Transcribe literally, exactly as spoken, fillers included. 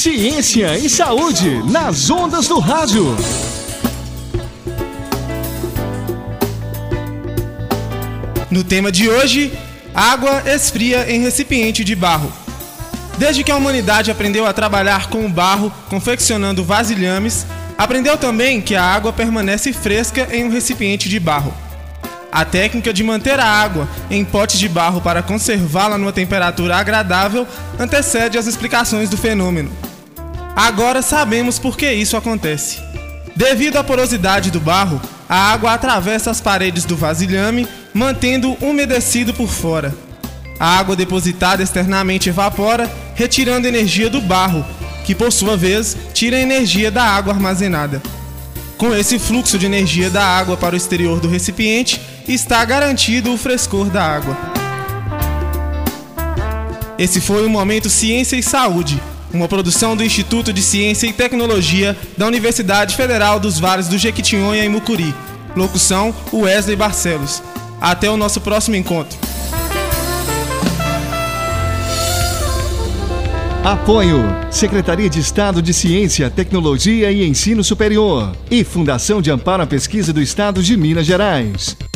Ciência e saúde nas ondas do rádio. No tema de hoje, água esfria em recipiente de barro. Desde que a humanidade aprendeu a trabalhar com o barro, confeccionando vasilhames, aprendeu também que a água permanece fresca em um recipiente de barro. A técnica de manter a água em potes de barro para conservá-la numa temperatura agradável antecede as explicações do fenômeno. Agora sabemos por que isso acontece. Devido à porosidade do barro, a água atravessa as paredes do vasilhame, mantendo umedecido por fora. A água depositada externamente evapora, retirando energia do barro, que por sua vez tira a energia da água armazenada. Com esse fluxo de energia da água para o exterior do recipiente, está garantido o frescor da água. Esse foi o Momento Ciência e Saúde, uma produção do Instituto de Ciência e Tecnologia da Universidade Federal dos Vales do Jequitinhonha e Mucuri. Locução, Wesley Barcelos. Até o nosso próximo encontro. Apoio: Secretaria de Estado de Ciência, Tecnologia e Ensino Superior e Fundação de Amparo à Pesquisa do Estado de Minas Gerais.